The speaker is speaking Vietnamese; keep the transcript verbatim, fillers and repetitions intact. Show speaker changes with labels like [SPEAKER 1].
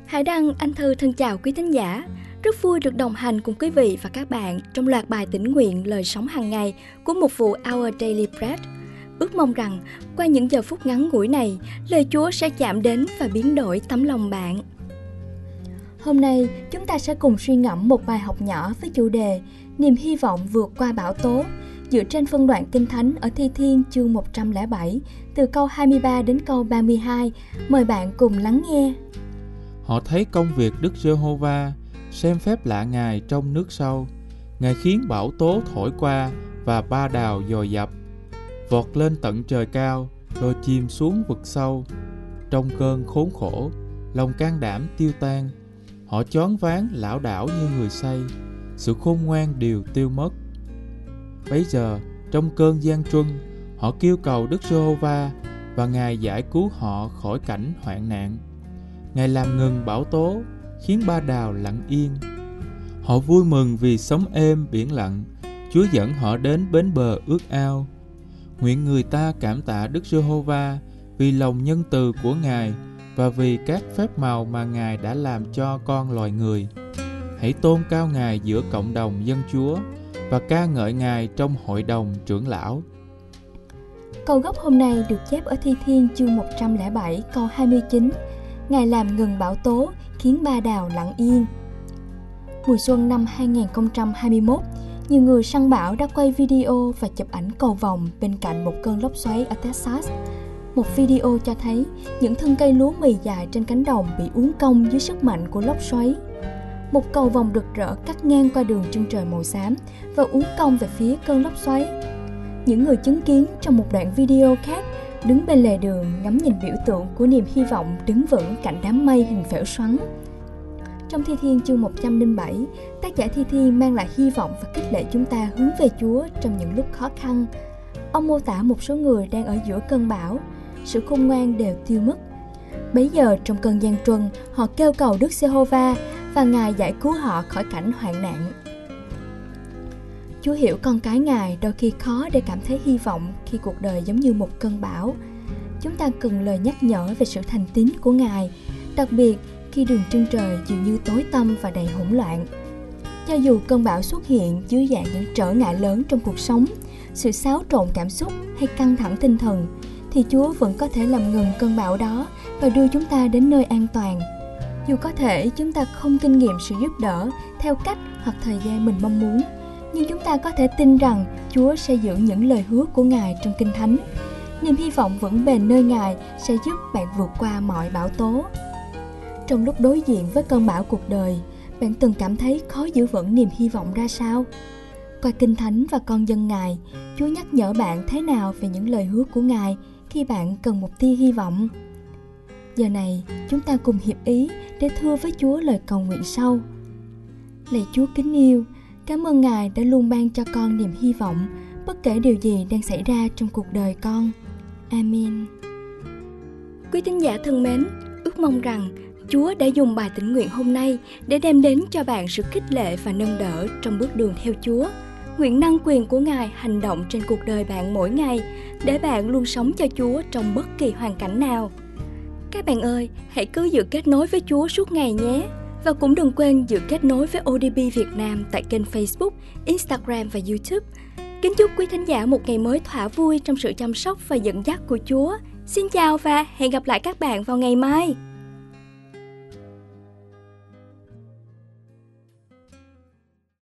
[SPEAKER 1] Hải Đăng, anh Thư thân chào quý thính giả. Rất vui được đồng hành cùng quý vị và các bạn trong loạt bài tĩnh nguyện lời sống hàng ngày của mục vụ Our Daily Bread. Ước mong rằng qua những giờ phút ngắn ngủi này, lời Chúa sẽ chạm đến và biến đổi tấm lòng bạn. Hôm nay, chúng ta sẽ cùng suy ngẫm một bài học nhỏ với chủ đề Niềm hy vọng vượt qua bão tố, dựa trên phân đoạn Kinh Thánh ở Thi Thiên chương một trăm lẻ bảy, từ câu hai mươi ba đến câu ba mươi hai. Mời bạn cùng lắng nghe.
[SPEAKER 2] Họ thấy công việc Đức Giê-hô-va, xem phép lạ Ngài trong nước sâu. Ngài khiến bão tố thổi qua và ba đào dồi dập, vọt lên tận trời cao, rồi chìm xuống vực sâu. Trong cơn khốn khổ, lòng can đảm tiêu tan. Họ choáng váng lảo đảo như người say, sự khôn ngoan đều tiêu mất. Bấy giờ, trong cơn gian truân, họ kêu cầu Đức Giê-hô-va và Ngài giải cứu họ khỏi cảnh hoạn nạn. Ngài làm ngừng bão tố, khiến ba đào lặng yên. Họ vui mừng vì sóng êm biển lặng. Chúa dẫn họ đến bến bờ ước ao. Nguyện người ta cảm tạ Đức Giê-hô-va vì lòng nhân từ của Ngài và vì các phép màu mà Ngài đã làm cho con loài người. Hãy tôn cao Ngài giữa cộng đồng dân Chúa và ca ngợi Ngài trong hội đồng trưởng lão.
[SPEAKER 1] Câu gốc hôm nay được chép ở Thi Thiên chương một trăm lẻ bảy câu hai mươi chín. Ngài làm ngừng bão tố, khiến ba đào lặng yên. Mùa xuân năm hai không hai mốt, nhiều người săn bão đã quay video và chụp ảnh cầu vồng bên cạnh một cơn lốc xoáy ở Texas. Một video cho thấy những thân cây lúa mì dài trên cánh đồng bị uốn cong dưới sức mạnh của lốc xoáy. Một cầu vồng rực rỡ cắt ngang qua đường chân trời màu xám và uốn cong về phía cơn lốc xoáy. Những người chứng kiến trong một đoạn video khác đứng bên lề đường ngắm nhìn biểu tượng của niềm hy vọng đứng vững cạnh đám mây hình phễu xoắn. Trong Thi Thiên chương một trăm lẻ bảy, tác giả Thi Thiên mang lại hy vọng và khích lệ chúng ta hướng về Chúa trong những lúc khó khăn. Ông mô tả một số người đang ở giữa cơn bão, sự khôn ngoan đều tiêu mất. Bấy giờ trong cơn gian truân, họ kêu cầu Đức Giê-hô-va và Ngài giải cứu họ khỏi cảnh hoạn nạn. Chúa hiểu con cái Ngài đôi khi khó để cảm thấy hy vọng khi cuộc đời giống như một cơn bão. Chúng ta cần lời nhắc nhở về sự thành tín của Ngài, đặc biệt khi đường chân trời dường như tối tăm và đầy hỗn loạn. Cho dù cơn bão xuất hiện dưới dạng những trở ngại lớn trong cuộc sống, sự xáo trộn cảm xúc hay căng thẳng tinh thần, thì Chúa vẫn có thể làm ngừng cơn bão đó và đưa chúng ta đến nơi an toàn. Dù có thể chúng ta không kinh nghiệm sự giúp đỡ theo cách hoặc thời gian mình mong muốn, nhưng chúng ta có thể tin rằng Chúa sẽ giữ những lời hứa của Ngài trong Kinh Thánh. Niềm hy vọng vững bền nơi Ngài sẽ giúp bạn vượt qua mọi bão tố. Trong lúc đối diện với cơn bão cuộc đời, bạn từng cảm thấy khó giữ vững niềm hy vọng ra sao? Qua Kinh Thánh và con dân Ngài, Chúa nhắc nhở bạn thế nào về những lời hứa của Ngài khi bạn cần một tia hy vọng? Giờ này, chúng ta cùng hiệp ý để thưa với Chúa lời cầu nguyện sau. Lạy Chúa kính yêu, cảm ơn Ngài đã luôn ban cho con niềm hy vọng, bất kể điều gì đang xảy ra trong cuộc đời con. Amen. Quý tín giả thân mến, ước mong rằng Chúa đã dùng bài tĩnh nguyện hôm nay để đem đến cho bạn sự khích lệ và nâng đỡ trong bước đường theo Chúa. Nguyện năng quyền của Ngài hành động trên cuộc đời bạn mỗi ngày để bạn luôn sống cho Chúa trong bất kỳ hoàn cảnh nào. Các bạn ơi, hãy cứ giữ kết nối với Chúa suốt ngày nhé. Và cũng đừng quên giữ kết nối với ô đê bê Việt Nam tại kênh Facebook, Instagram và YouTube. Kính chúc quý thính giả một ngày mới thỏa vui trong sự chăm sóc và dẫn dắt của Chúa. Xin chào và hẹn gặp lại các bạn vào ngày mai.